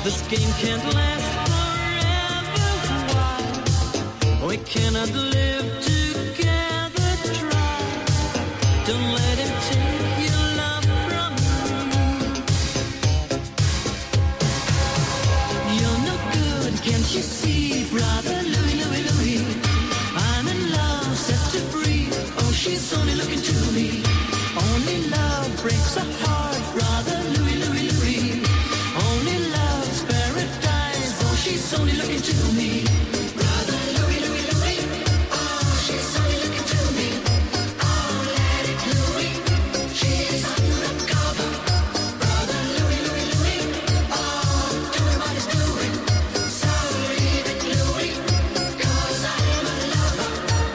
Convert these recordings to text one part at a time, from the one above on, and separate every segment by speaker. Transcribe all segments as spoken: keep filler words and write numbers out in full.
Speaker 1: This game can't last forever. Why? We cannot live together. Try. Don't let him take your love from you. You're no good, can't you see, brother Louis, Louis, Louis? I'm in love, set to free. Oh, she's only looking to me. Only love breaks a heart, brother Louis, Louis, Louis. Only love's paradise. Oh, she's only looking to me. Brother Louis, Louis, Louis. Oh, she's only looking to me. Oh, let it Louis. She's undercover. Brother Louis, Louis, Louis. Oh, doing what he's doing. So leave it Louis, 'cause I am a lover.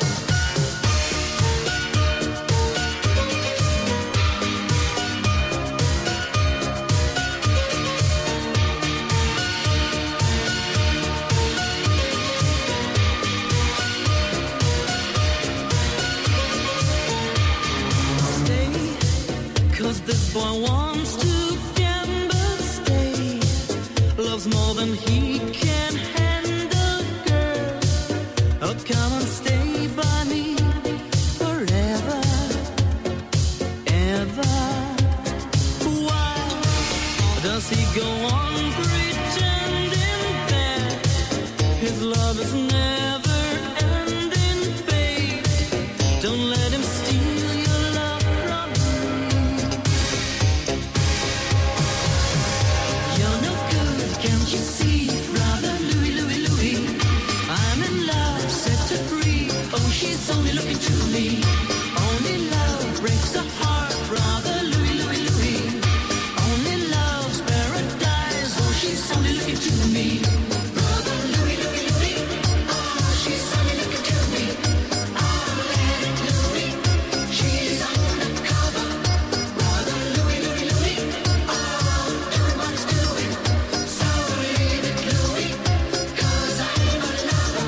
Speaker 1: Stay, 'cause this boy wants to gamble. Stay, loves more than he can handle, girl. Oh, come on, stay by me forever, ever. Why does he go on pretending that his love is never ending, babe? Don't let him steal your love from you. You're no good, can't you see, brother Louis, Louis, Louis? I'm in love, set to free. Oh, she's only looking to me. Only love breaks a heart, brother Louis, Louis, Louis. Only love's paradise. Oh, she's only looking to me. Brother Louis, Louis, Louis. Oh, she's only looking to me. Oh, let it Louis. She's undercover. Brother Louis, Louis, Louis. Oh, doing what he's doing. So leave it Louis, 'cause I am a lover.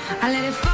Speaker 2: I let it fall.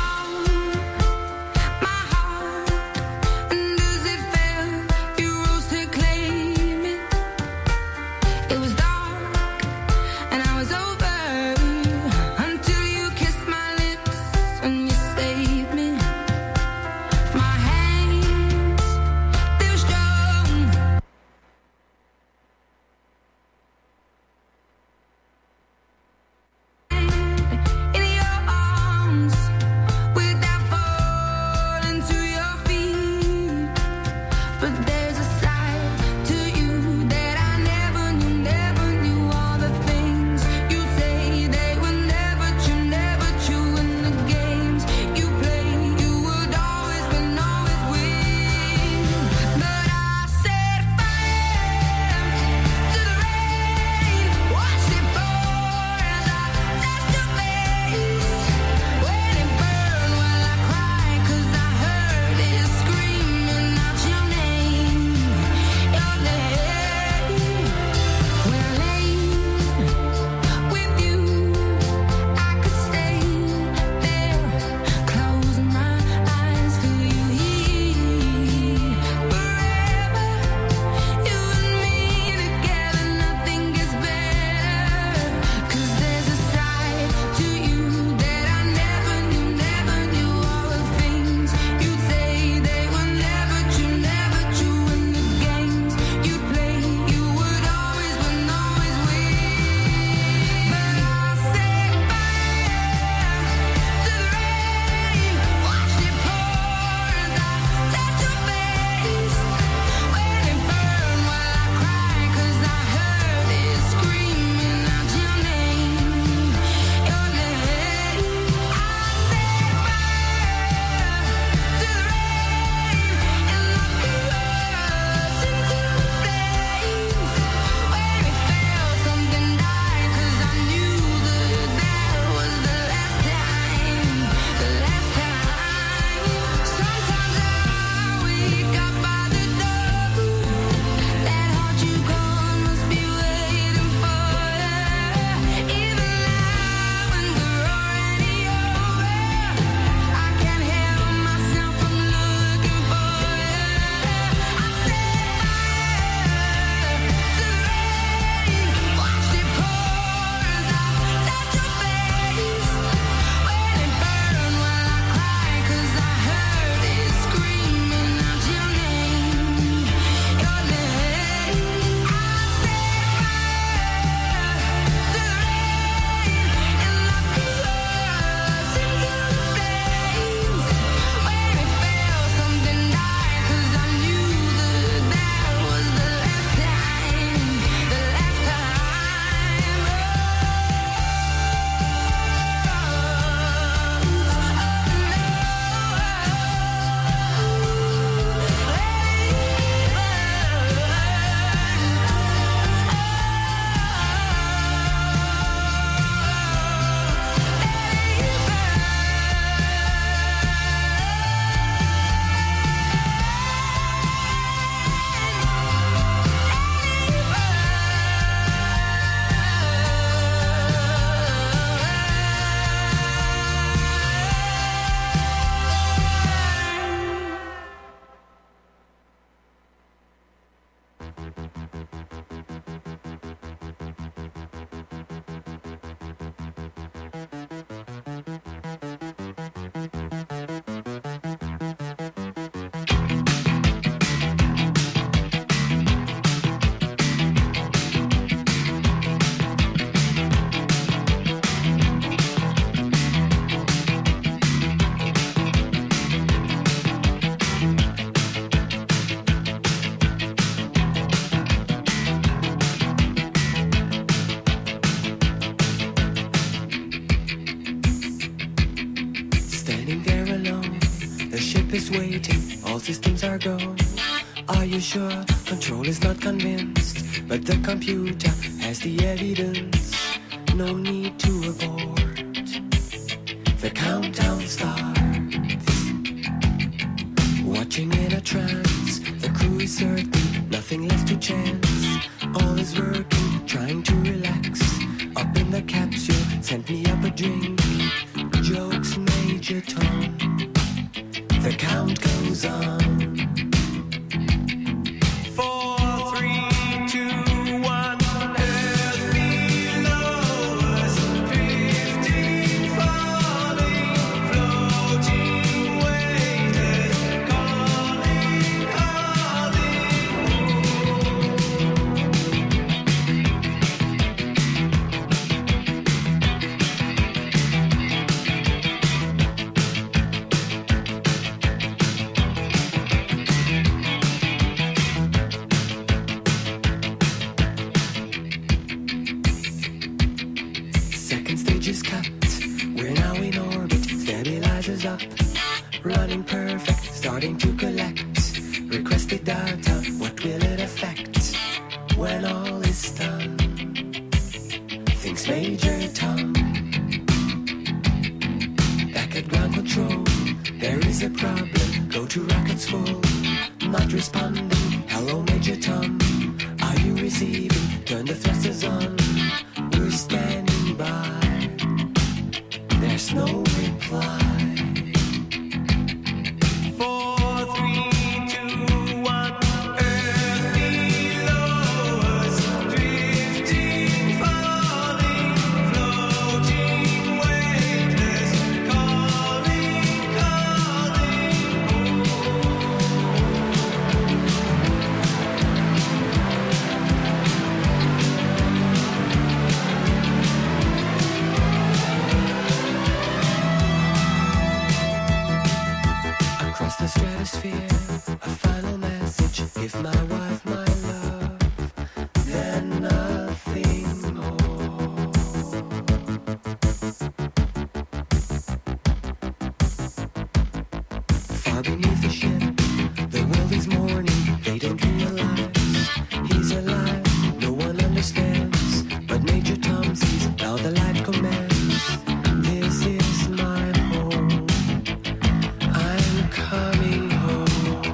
Speaker 3: is waiting, all systems are go. Are you sure? Control is not convinced, but the computer has the evidence. No need to abort. The countdown starts. Watching in a trance, the crew is certain, nothing left to chance. All is working, trying to relax. Up in the capsule, sent me up a drink. Jokes made. Major Tom. The count goes on. Running perfect, starting to collect requested data. What will it affect when all is done? Thinks Major Tom. Back at ground control, there is a problem. Go to rockets full, not responding. Hello Major Tom, are you receiving? Turn the thrusters on, we're standing by. There's no reply. A final message, if my wife, my love, then nothing more. Far beneath the ship, the world is mourning. They don't realize he's alive. No one understands, but Major Tom sees how the light commands. This is my home. I'm coming home.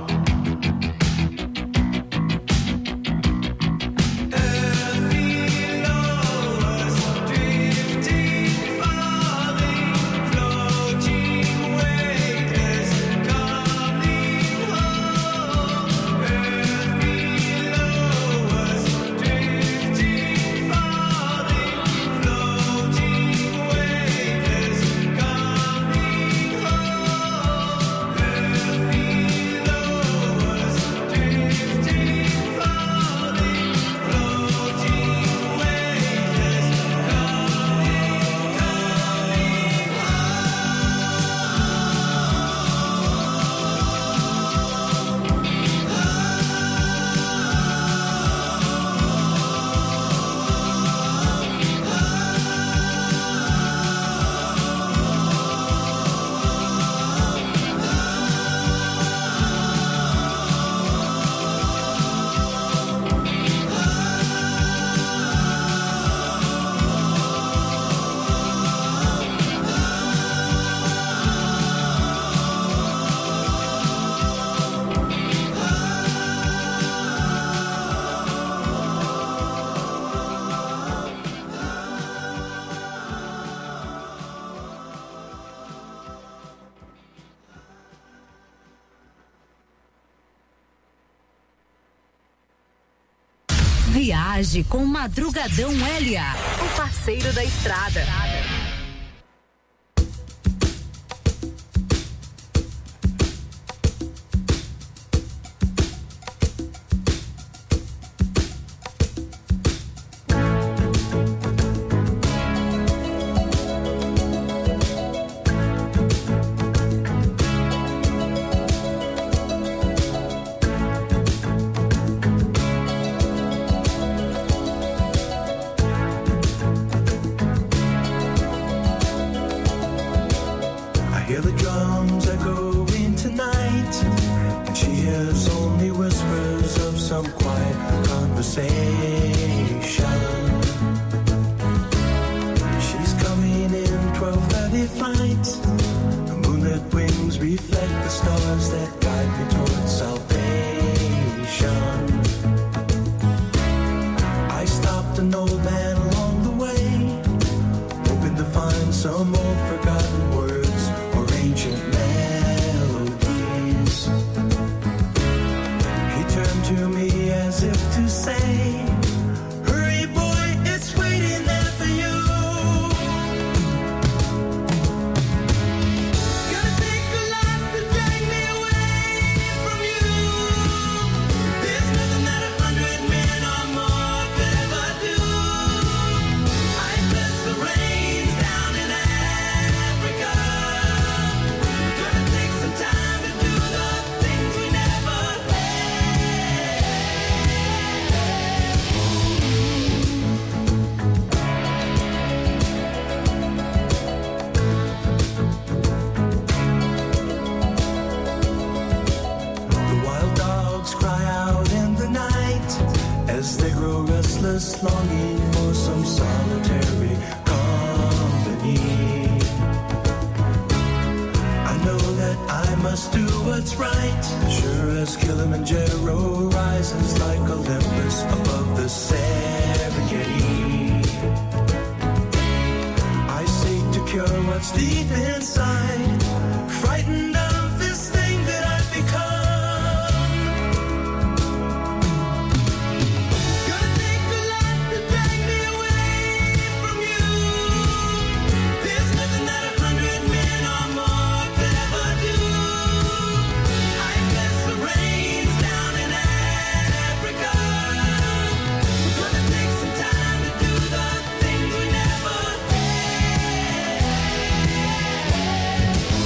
Speaker 2: Viaje com Madrugadão L A, o parceiro da estrada.
Speaker 4: for some solitary company. I know that I must do what's right, sure as Kilimanjaro rises like Olympus above the Serengeti. I seek to cure what's deep inside, frightened of this thing that I've become. Gonna take a lot to drag me away from you. There's nothing that a hundred men or more could ever do. I guess the rain's down in Africa. We're gonna take some time to do the things we never did.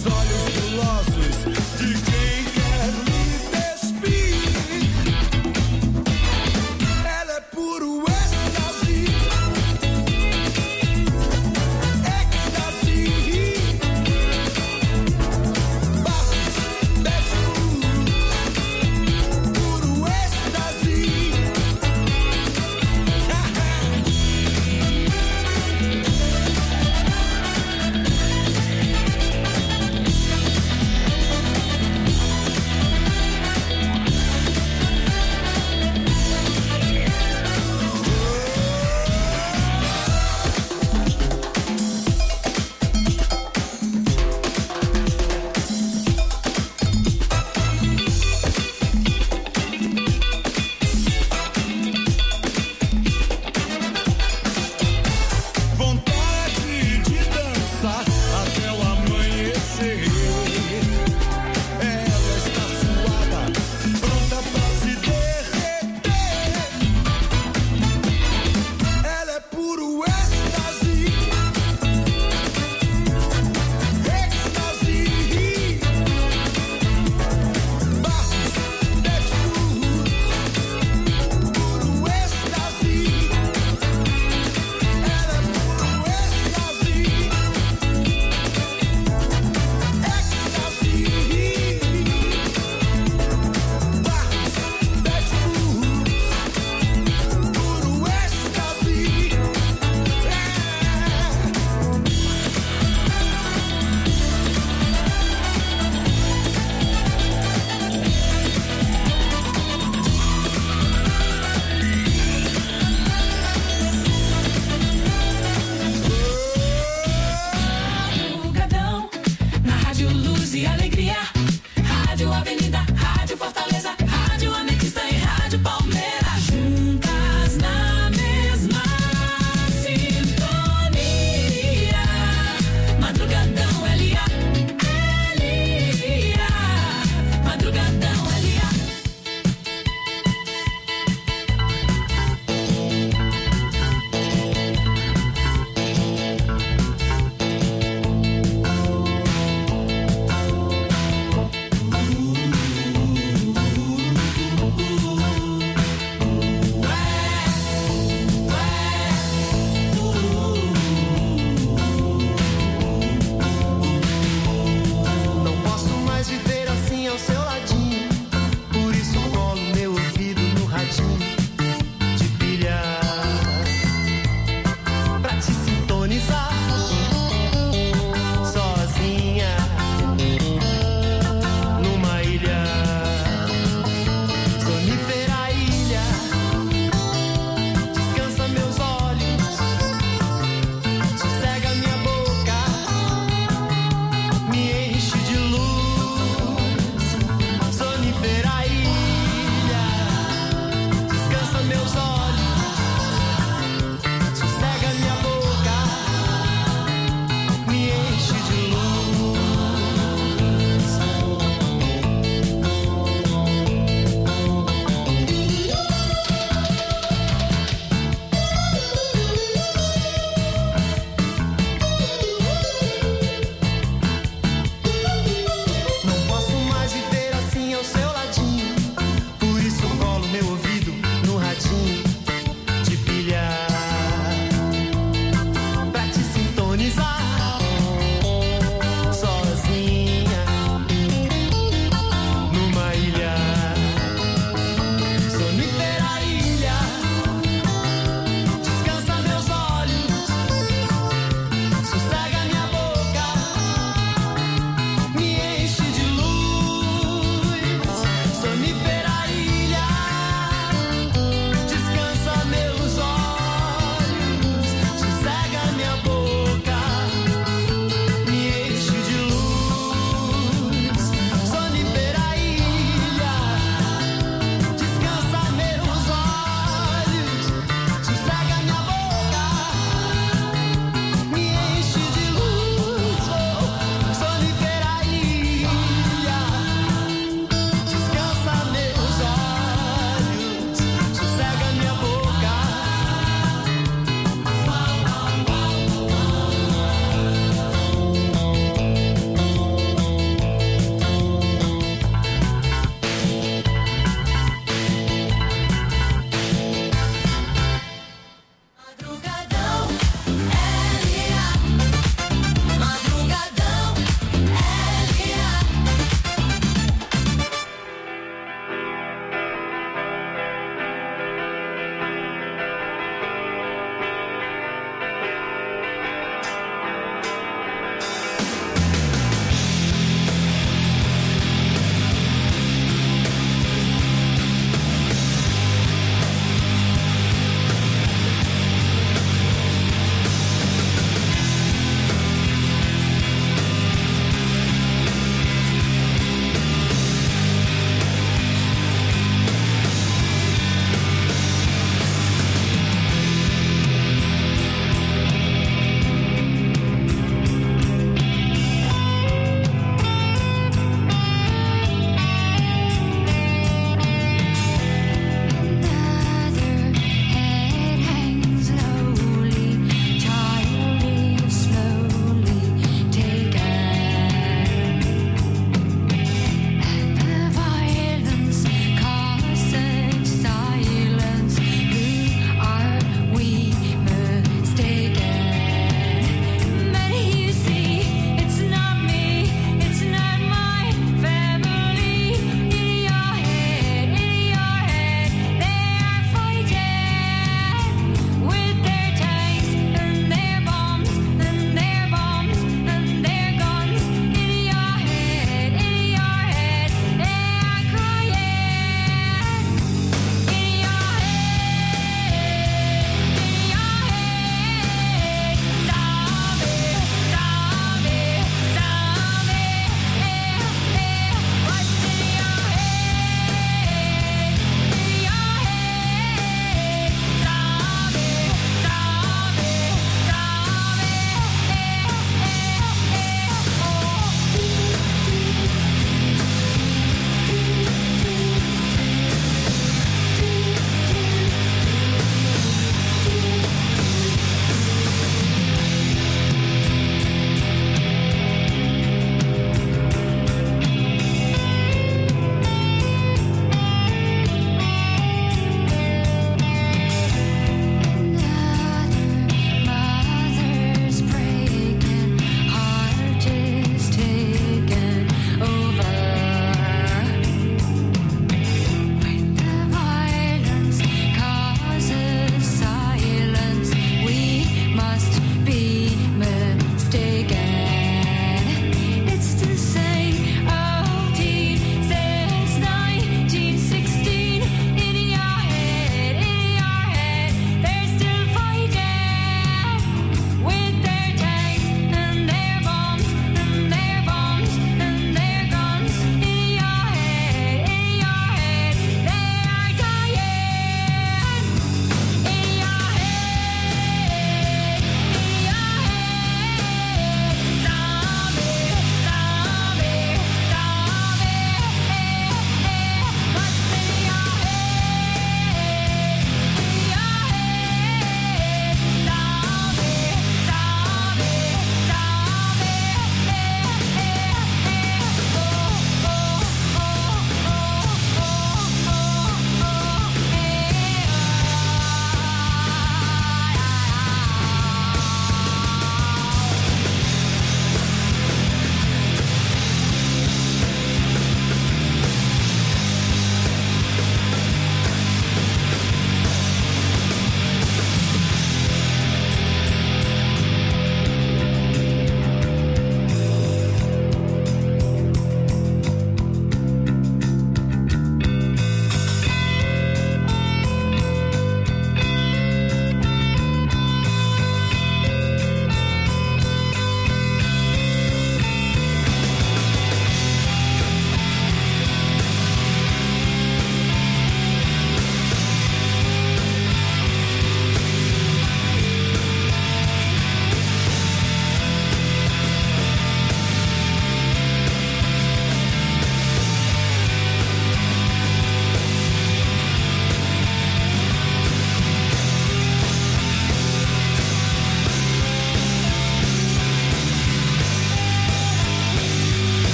Speaker 4: Thank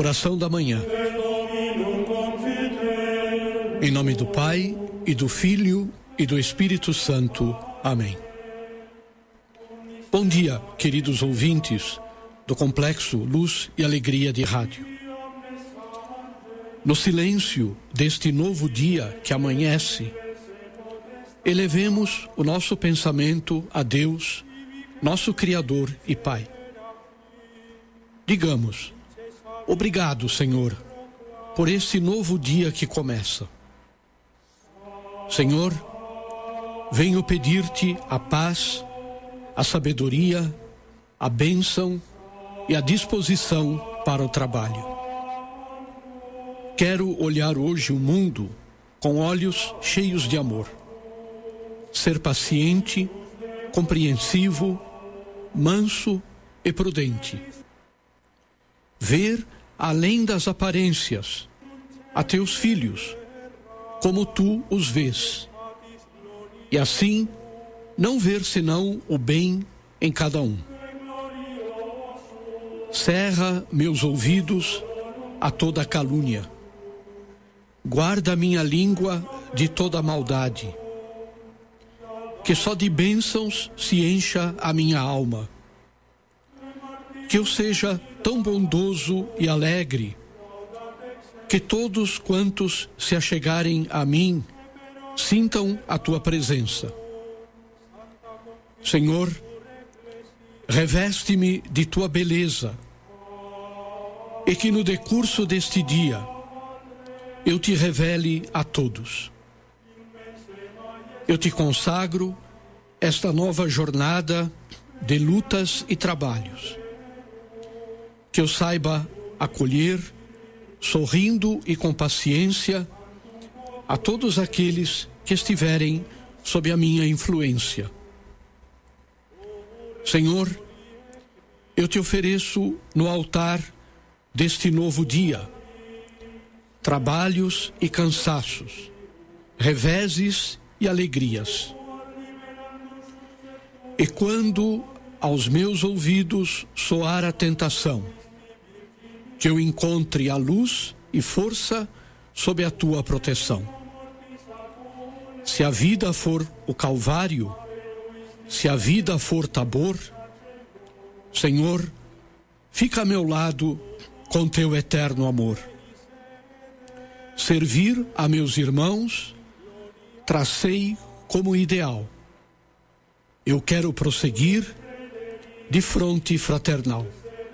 Speaker 5: Oração da manhã. Em nome do Pai, e do Filho, e do Espírito Santo. Amém. Bom dia, queridos ouvintes do Complexo Luz e Alegria de Rádio. No silêncio deste novo dia que amanhece, elevemos o nosso pensamento a Deus, nosso Criador e Pai. Digamos: obrigado, Senhor, por esse novo dia que começa. Senhor, venho pedir-te a paz, a sabedoria, a bênção e a disposição para o trabalho. Quero olhar hoje o mundo com olhos cheios de amor. Ser paciente, compreensivo, manso e prudente. Ver além das aparências a teus filhos, como tu os vês. E assim, não ver senão o bem em cada um. Cerra meus ouvidos a toda calúnia. Guarda minha língua de toda maldade. Que só de bênçãos se encha a minha alma. Que eu seja tão bondoso e alegre, que todos quantos se achegarem a mim sintam a tua presença. Senhor, reveste-me de tua beleza, e que no decurso deste dia eu te revele a todos. Eu te consagro esta nova jornada de lutas e trabalhos. Que eu saiba acolher, sorrindo e com paciência, a todos aqueles que estiverem sob a minha influência. Senhor, eu te ofereço no altar deste novo dia trabalhos e cansaços, reveses e alegrias. E quando aos meus ouvidos soar a tentação, que eu encontre a luz e força sob a tua proteção. Se a vida for o Calvário, se a vida for Tabor, Senhor, fica a meu lado com teu eterno amor. Servir a meus irmãos, tracei como ideal. Eu quero prosseguir de fronte fraternal.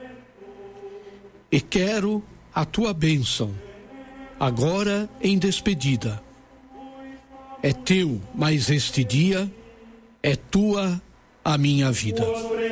Speaker 5: E quero a tua bênção, agora em despedida. É teu mais este dia, é tua a minha vida.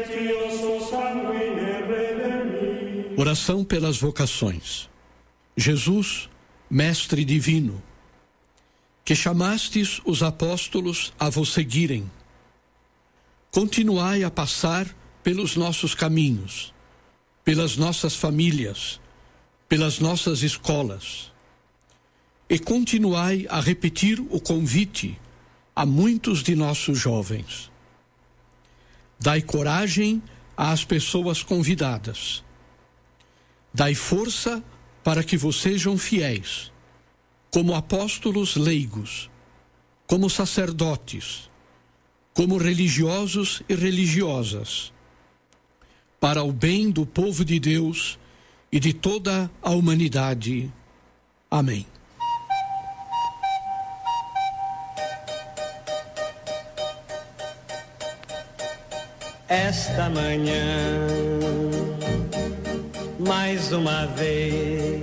Speaker 5: Oração pelas vocações. Jesus, Mestre Divino, que chamastes os apóstolos a vos seguirem, continuai a passar pelos nossos caminhos, pelas nossas famílias, pelas nossas escolas, e continuai a repetir o convite a muitos de nossos jovens. Dai coragem às pessoas convidadas. Dai força para que vos sejam fiéis, como apóstolos leigos, como sacerdotes, como religiosos e religiosas, para o bem do povo de Deus e de toda a humanidade. Amém.
Speaker 3: Esta manhã, mais uma vez,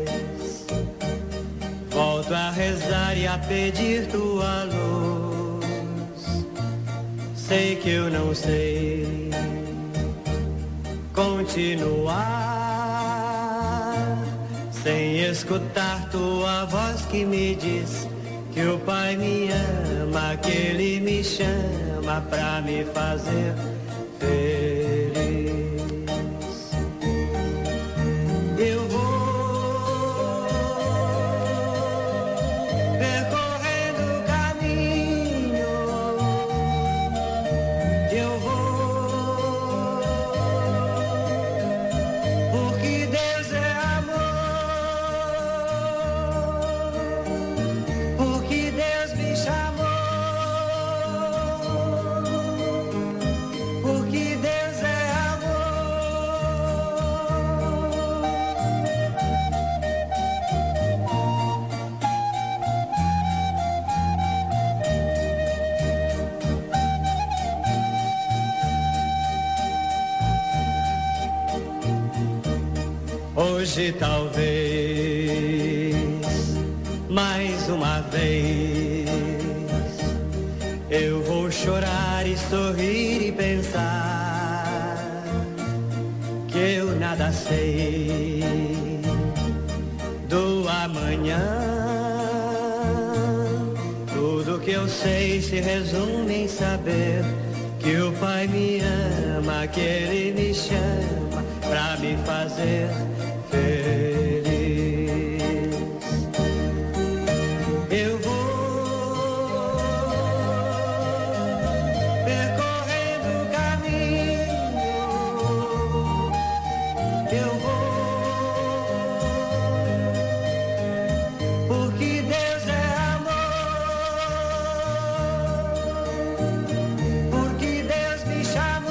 Speaker 3: volto a rezar e a pedir tua luz. Sei que eu não sei continuar sem escutar tua voz que me diz que o Pai me ama, que Ele me chama pra me fazer feliz. Eu vou percorrendo o caminho, eu vou, porque Deus é amor.
Speaker 6: Hoje talvez, mais uma vez, eu vou chorar e sorrir e pensar que eu nada sei do amanhã. Tudo que eu sei se resume em saber que o Pai me ama, que Ele me chama pra me fazer feliz. Eu vou percorrendo o caminho, eu vou, porque Deus é amor, porque Deus me chamou.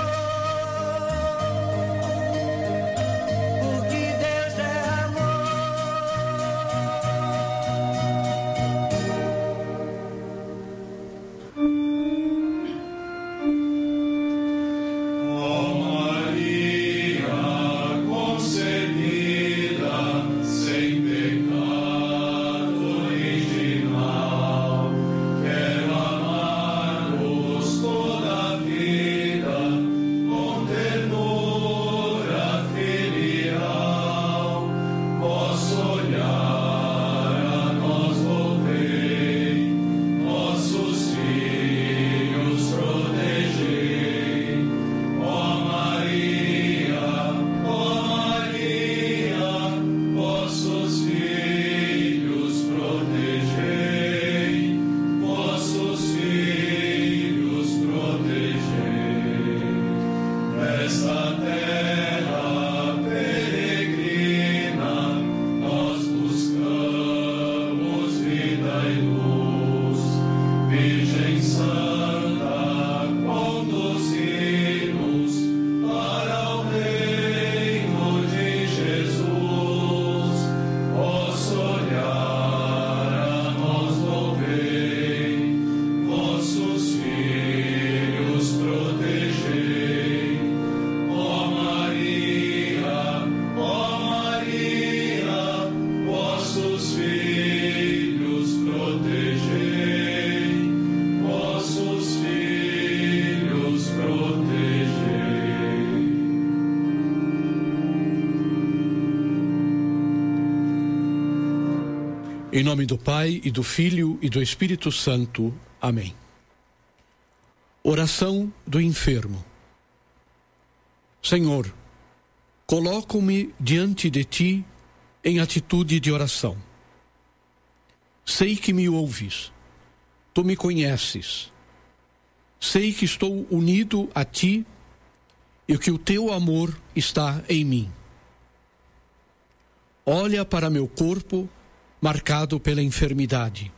Speaker 5: Em nome do Pai, e do Filho, e do Espírito Santo. Amém. Oração do enfermo. Senhor, coloco-me diante de Ti em atitude de oração. Sei que me ouves, Tu me conheces. Sei que estou unido a Ti e que o Teu amor está em mim. Olha para meu corpo marcado pela enfermidade.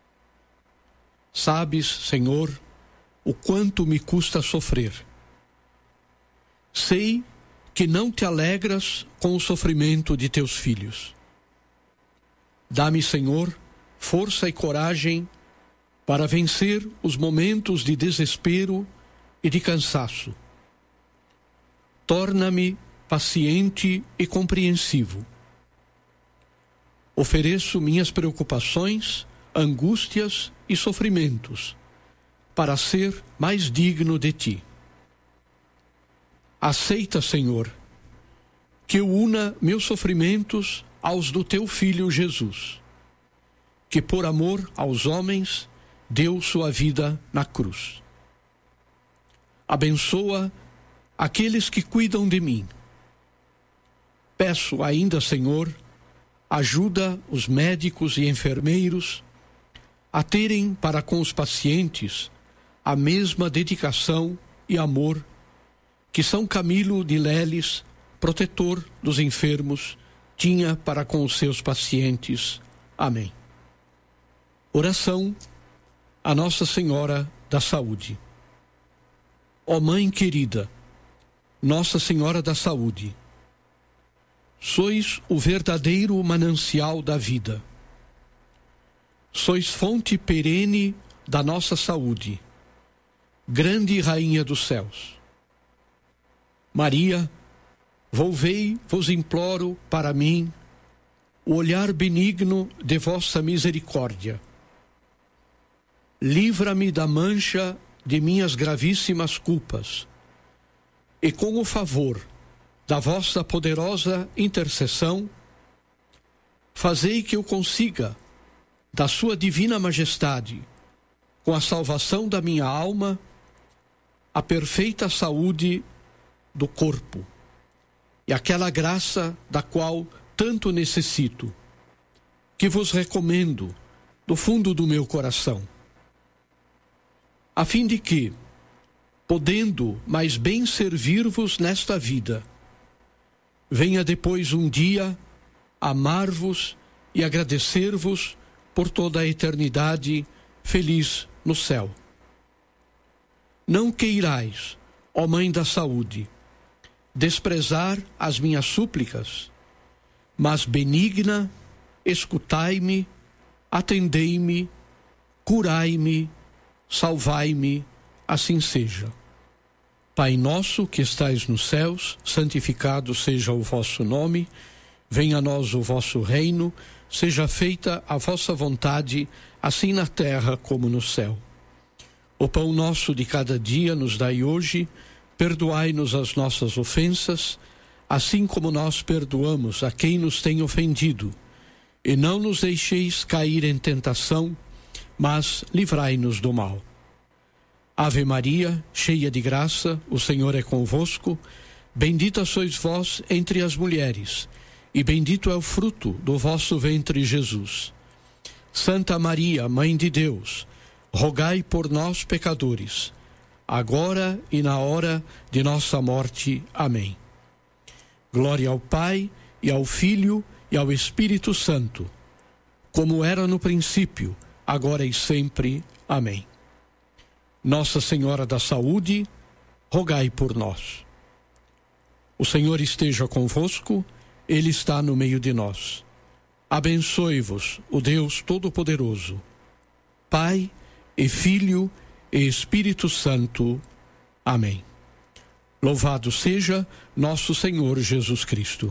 Speaker 5: Sabes, Senhor, o quanto me custa sofrer. Sei que não te alegras com o sofrimento de teus filhos. Dá-me, Senhor, força e coragem para vencer os momentos de desespero e de cansaço. Torna-me paciente e compreensivo. Ofereço minhas preocupações, angústias e sofrimentos para ser mais digno de Ti. Aceita, Senhor, que eu una meus sofrimentos aos do Teu Filho Jesus, que por amor aos homens deu sua vida na cruz. Abençoa aqueles que cuidam de mim. Peço ainda, Senhor, ajuda os médicos e enfermeiros a terem para com os pacientes a mesma dedicação e amor que São Camilo de Leles, protetor dos enfermos, tinha para com os seus pacientes. Amém. Oração a Nossa Senhora da Saúde. Ó Mãe querida, Nossa Senhora da Saúde, sois o verdadeiro manancial da vida. Sois fonte perene da nossa saúde, grande Rainha dos céus. Maria, volvei, vos imploro, para mim, o olhar benigno de vossa misericórdia. Livra-me da mancha de minhas gravíssimas culpas, e com o favor da vossa poderosa intercessão, fazei que eu consiga, da sua divina majestade, com a salvação da minha alma, a perfeita saúde do corpo e aquela graça da qual tanto necessito, que vos recomendo do fundo do meu coração, a fim de que, podendo mais bem servir-vos nesta vida, venha depois um dia amar-vos e agradecer-vos por toda a eternidade feliz no céu. Não queirais, ó Mãe da Saúde, desprezar as minhas súplicas, mas benigna, escutai-me, atendei-me, curai-me, salvai-me, assim seja. Pai nosso que estais nos céus, santificado seja o vosso nome, venha a nós o vosso reino, seja feita a vossa vontade, assim na terra como no céu. O pão nosso de cada dia nos dai hoje, perdoai-nos as nossas ofensas, assim como nós perdoamos a quem nos tem ofendido. E não nos deixeis cair em tentação, mas livrai-nos do mal. Ave Maria, cheia de graça, o Senhor é convosco. Bendita sois vós entre as mulheres, e bendito é o fruto do vosso ventre, Jesus. Santa Maria, Mãe de Deus, rogai por nós, pecadores, agora e na hora de nossa morte. Amém. Glória ao Pai, e ao Filho, e ao Espírito Santo, como era no princípio, agora e sempre. Amém. Nossa Senhora da Saúde, rogai por nós. O Senhor esteja convosco, Ele está no meio de nós. Abençoe-vos o Deus Todo-Poderoso, Pai e Filho e Espírito Santo. Amém. Louvado seja nosso Senhor Jesus Cristo.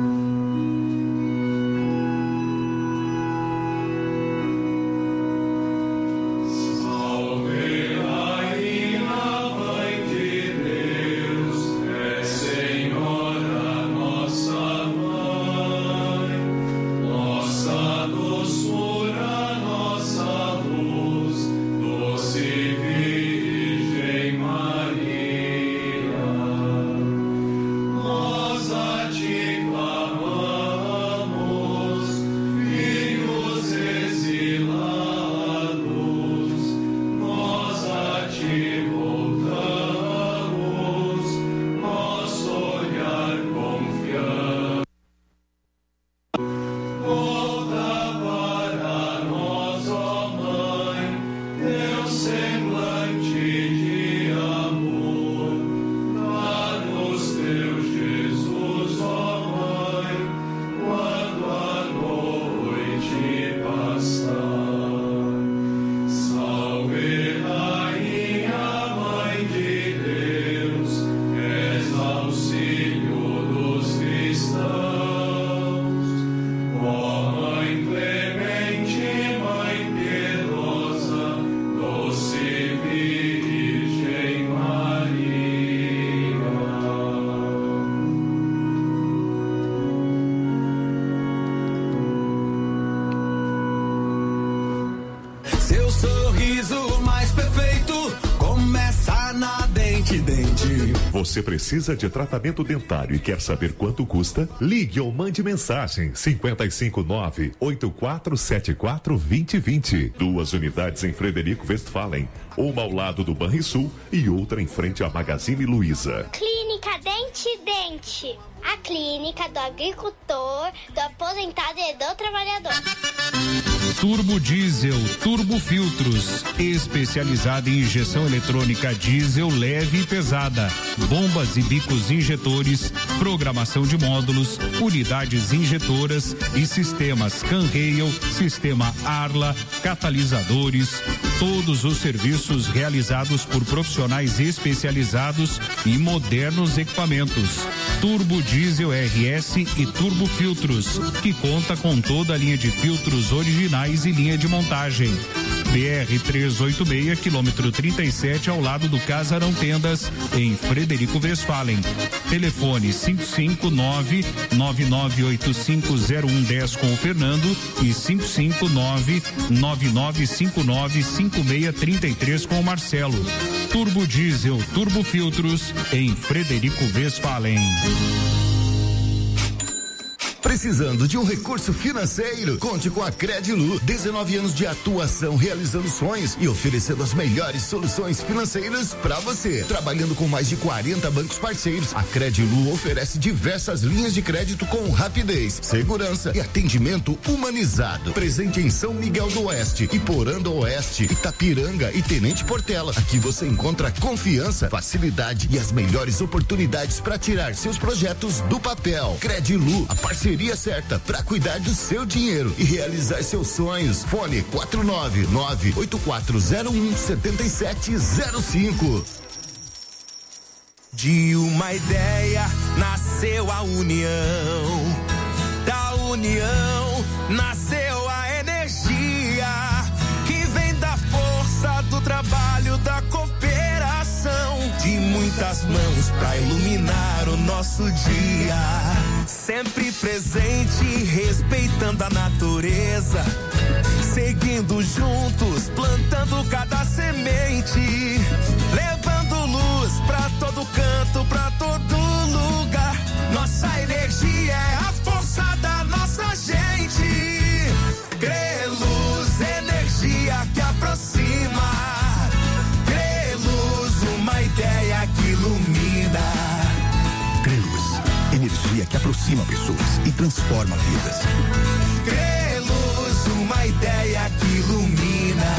Speaker 7: Você precisa de tratamento dentário e quer saber quanto custa? Ligue ou mande mensagem cinco cinco nove, oito quatro sete quatro, dois zero dois zero. Duas unidades em Frederico Westphalen, uma ao lado do Banrisul e outra em frente à Magazine Luiza.
Speaker 8: Clínica Dente Dente, a clínica do agricultor, do aposentado e do trabalhador.
Speaker 9: Turbo Diesel, Turbo Filtros, especializada em injeção eletrônica diesel leve e pesada, bombas e bicos injetores, programação de módulos, unidades injetoras e sistemas Canrail, sistema Arla, catalisadores, todos os serviços realizados por profissionais especializados em modernos equipamentos. Turbo Diesel R S e Turbo Filtros, que conta com toda a linha de filtros originais e linha de montagem. B R trezentos e oitenta e seis, quilômetro trinta e sete, ao lado do Casarão Tendas, em Frederico Westphalen. Telefone cinco cinco nove, nove nove oito cinco zero um um zero com o Fernando e cinco cinco nove, nove nove cinco nove cinco seis três três com o Marcelo. Turbo Diesel, Turbo Filtros, em Frederico Westphalen.
Speaker 10: Precisando de um recurso financeiro? Conte com a Credilu. dezenove anos de atuação, realizando sonhos e oferecendo as melhores soluções financeiras para você. Trabalhando com mais de quarenta bancos parceiros, a Credilu oferece diversas linhas de crédito com rapidez, segurança e atendimento humanizado. Presente em São Miguel do Oeste, Iporã do Oeste, Itapiranga e Tenente Portela. Aqui você encontra confiança, facilidade e as melhores oportunidades para tirar seus projetos do papel. Credilu, a parceria certa para cuidar do seu dinheiro e realizar seus sonhos. Fone quatro nove nove oito quatro zero um sete sete zero cinco.
Speaker 4: De uma ideia nasceu a união, da união nasceu a energia que vem da força do trabalho, da cooperação, de muitas mãos pra iluminar o nosso dia. Sempre presente, respeitando a natureza, seguindo juntos, plantando cada semente, levando luz pra todo canto, pra todo lugar. Nossa energia é a força da nossa gente. Creluz, energia que aproxima. Creluz, uma ideia que ilumina.
Speaker 10: Energia que aproxima pessoas e transforma vidas.
Speaker 4: Creluz, uma ideia que ilumina.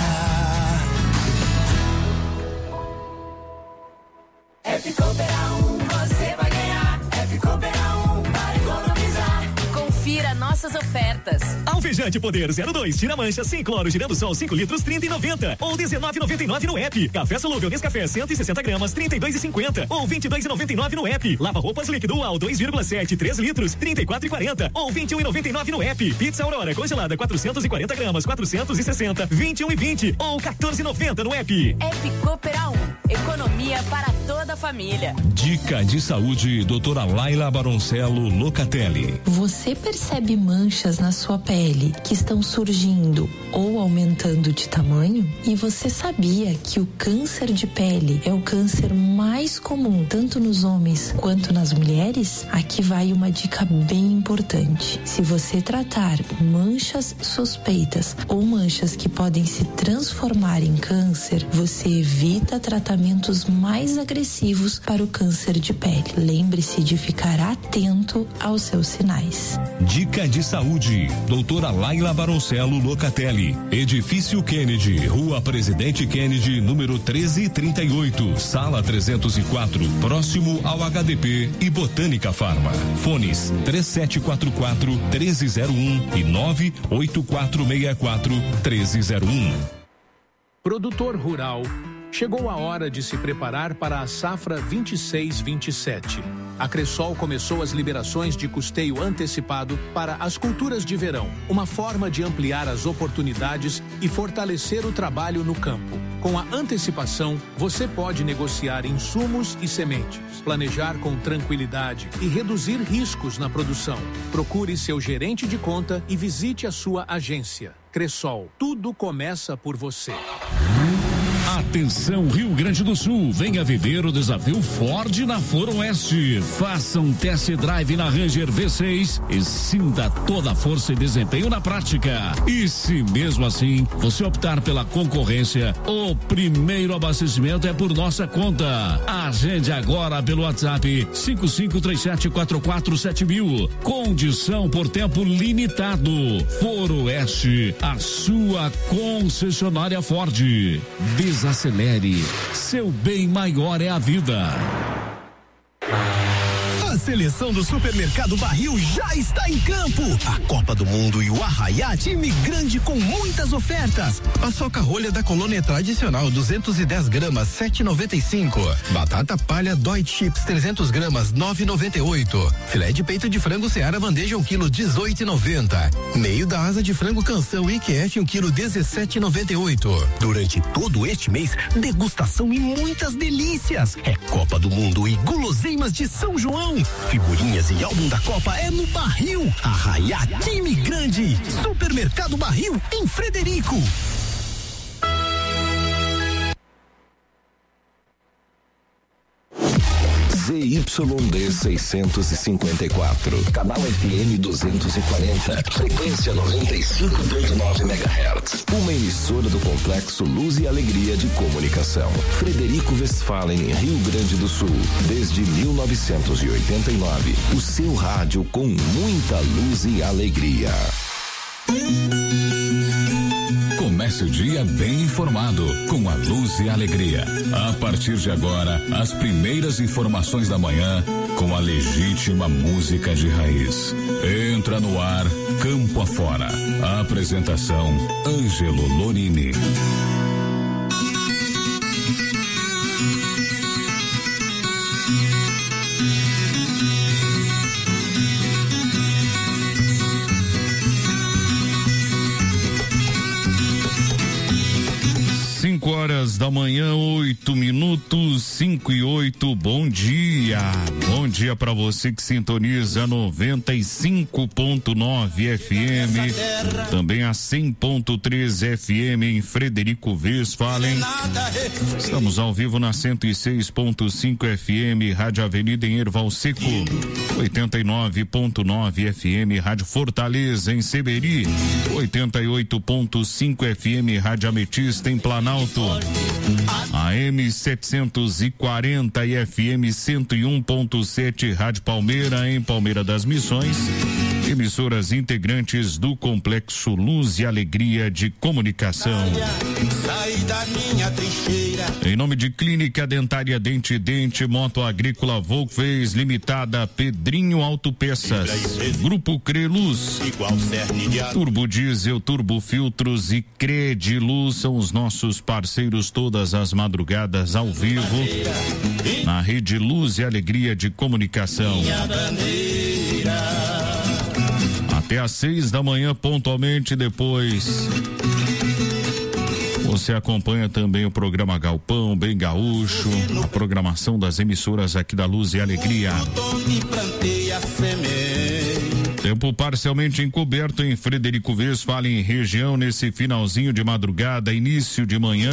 Speaker 1: É Ficopera um, você vai ganhar. É Ficopera um, para economizar.
Speaker 2: Confira nossas ofertas.
Speaker 11: Alvejante Poder zero dois, tira mancha, sem cloro, girando sol, cinco litros, trinta e noventa. Ou dezenove e noventa e nove no app. Café solúvel Nescafé, cento e sessenta gramas, trinta e dois e cinquenta. Ou vinte e dois e noventa e nove no app. Lava roupas líquido Dual, dois vírgula sete, três litros, trinta e quatro e quarenta. Ou vinte e um e noventa e nove no app. Pizza Aurora congelada, quatrocentos e quarenta gramas, quatrocentos e sessenta, vinte e um e vinte. Ou quatorze e noventa no app.
Speaker 2: App Coopera um, economia para toda a família.
Speaker 12: Dica de saúde, doutora Laila Baroncello Locatelli.
Speaker 13: Você percebe manchas na sua pele que estão surgindo ou aumentando de tamanho? E você sabia que o câncer de pele é o câncer mais comum tanto nos homens quanto nas mulheres? Aqui vai uma dica bem importante. Se você tratar manchas suspeitas ou manchas que podem se transformar em câncer, você evita tratamentos mais agressivos para o câncer de pele. Lembre-se de ficar atento aos seus sinais.
Speaker 12: Dica de saúde, doutora Laila Baroncello Locatelli. Edifício Kennedy, Rua Presidente Kennedy, número treze trinta e oito, sala trezentos e quatro, próximo ao H D P e Botânica Farma. Fones três sete quatro quatro, três zero um e nove oito quatro seis quatro, três zero um.
Speaker 14: Produtor rural, chegou a hora de se preparar para a safra vinte e seis vinte e sete. A Cressol começou as liberações de custeio antecipado para as culturas de verão, uma forma de ampliar as oportunidades e fortalecer o trabalho no campo. Com a antecipação, você pode negociar insumos e sementes, planejar com tranquilidade e reduzir riscos na produção. Procure seu gerente de conta e visite a sua agência. Cressol, tudo começa por você.
Speaker 15: Atenção Rio Grande do Sul, venha viver o desafio Ford na Foro Oeste. Faça um test drive na Ranger V seis e sinta toda a força e desempenho na prática. E se mesmo assim você optar pela concorrência, o primeiro abastecimento é por nossa conta. Agende agora pelo WhatsApp cinco cinco três sete quatro quatro sete mil. Condição por tempo limitado. Foro Oeste, a sua concessionária Ford. Desacelere, seu bem maior é a vida.
Speaker 16: seleção do Supermercado Barril já está em campo. A Copa do Mundo e o Arraiá, time grande com muitas ofertas. Paçoca rolha da Colônia tradicional, duzentos e dez gramas, sete e noventa e cinco. Batata palha Dói Chips, trezentos gramas, nove e noventa e oito. Filé de peito de frango Seara bandeja um quilo, dezoito e noventa. Meio da asa de frango Canção I Q F um quilo, dezessete e noventa e oito. Durante todo este mês, degustação e muitas delícias. É Copa do Mundo e guloseimas de São João. Figurinhas e álbum da Copa é no Barril. Arraiá, time grande. Supermercado Barril em Frederico.
Speaker 12: Z Y D seiscentos e cinquenta e quatro, canal F M duzentos e quarenta, frequência noventa e cinco ponto nove megahertz. Uma emissora do Complexo Luz e Alegria de Comunicação. Frederico Westphalen, Rio Grande do Sul, desde mil novecentos e oitenta e nove. O seu rádio com muita luz e alegria. Comece o dia bem informado, com a luz e a alegria. A partir de agora, as primeiras informações da manhã, com a legítima música de raiz. Entra no ar, Campo Afora. A apresentação, Ângelo Lorini.
Speaker 9: cinco horas da manhã, oito minutos, cinco e oito. Bom dia. Bom dia para você que sintoniza noventa e cinco ponto nove F M, também a cem ponto três F M em Frederico Westphalen. Estamos ao vivo na cento e seis ponto cinco F M, Rádio Avenida em Erval Seco, oitenta e nove ponto nove F M, Rádio Fortaleza em Seberi, oitenta e oito ponto cinco F M, Rádio Ametista em Planalto, A M setecentos e quarenta e F M cento e um ponto sete, Rádio Palmeira em Palmeira das Missões, emissoras integrantes do Complexo Luz e Alegria de Comunicação. Em nome de Clínica Dentária Dente Dente, Moto Agrícola Volkswagen Limitada, Pedrinho Autopeças, Grupo Creluz, Turbo Diesel, Turbo Filtros e Crediluz são os nossos parceiros todas as madrugadas ao vivo na Rede Luz e Alegria de Comunicação. Até às seis da manhã, pontualmente. Depois você acompanha também o programa Galpão, Bem Gaúcho, a programação das emissoras aqui da Luz e Alegria. Tempo parcialmente encoberto em Frederico Westphalen, região, nesse finalzinho de madrugada, início de manhã.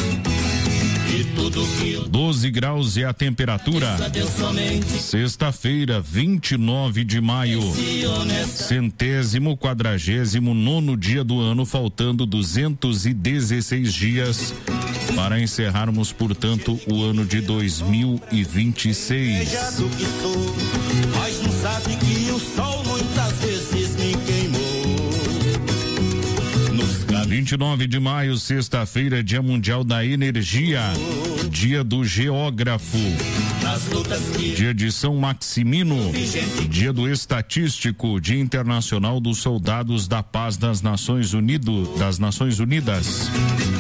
Speaker 9: doze graus é a temperatura. Sexta-feira, vinte e nove de maio. Centésimo quadragésimo nono dia do ano, faltando duzentos e dezesseis dias para encerrarmos, portanto, o ano de dois mil e vinte e seis.
Speaker 4: Mas não sabe que o sol muitas vezes me queimou.
Speaker 9: vinte e nove de maio, sexta-feira, Dia Mundial da Energia, Dia do Geógrafo, Dia de São Maximino, Dia do Estatístico, Dia Internacional dos Soldados da Paz das Nações Unidas, das Nações Unidas,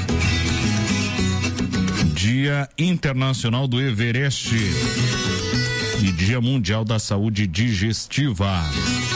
Speaker 9: Dia Internacional do Everest e Dia Mundial da Saúde Digestiva.